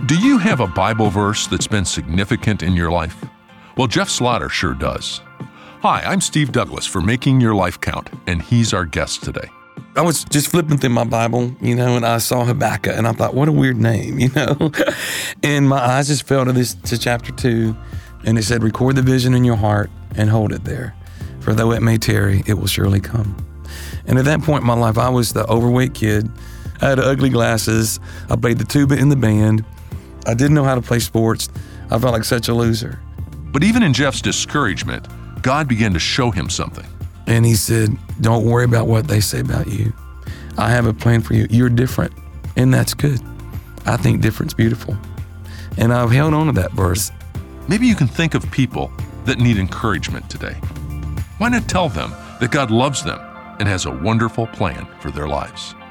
Do you have a Bible verse that's been significant in your life? Well, Jeff Slaughter sure does. Hi, I'm Steve Douglas for Making Your Life Count, and he's our guest today. I was just flipping through my Bible, and I saw Habakkuk, and I thought, what a weird name, And my eyes just fell to chapter 2, and it said, record the vision in your heart and hold it there. For though it may tarry, it will surely come. And at that point in my life, I was the overweight kid. I had ugly glasses. I played the tuba in the band. I didn't know how to play sports. I felt like such a loser. But even in Jeff's discouragement, God began to show him something. And he said, don't worry about what they say about you. I have a plan for you. You're different, and that's good. I think different's beautiful. And I've held on to that verse. Maybe you can think of people that need encouragement today. Why not tell them that God loves them and has a wonderful plan for their lives?